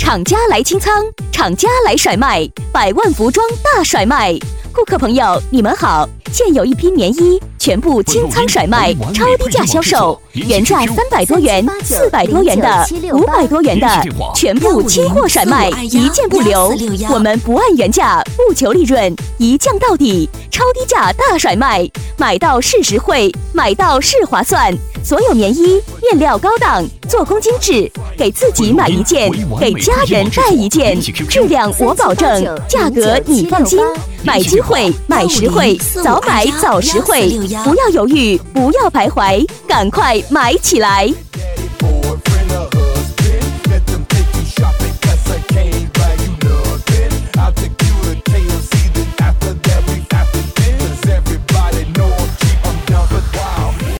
厂家来清仓，厂家来甩卖，100万服装大甩卖。顾客朋友，你们好，现有一批棉衣全部清仓甩卖，超低价销售，原价300多元、400多元的、500多元的，全部清货甩卖，一件不留。我们不按原价，不求利润，一降到底，超低价大甩卖，买到是实惠，买到是划算。所有棉衣面料高档，做工精致，给自己买一件，给家人带一件，质量我保证，价格你放心。买机会，买实惠，早买早实惠，不要犹豫，不要徘徊，赶快买起来！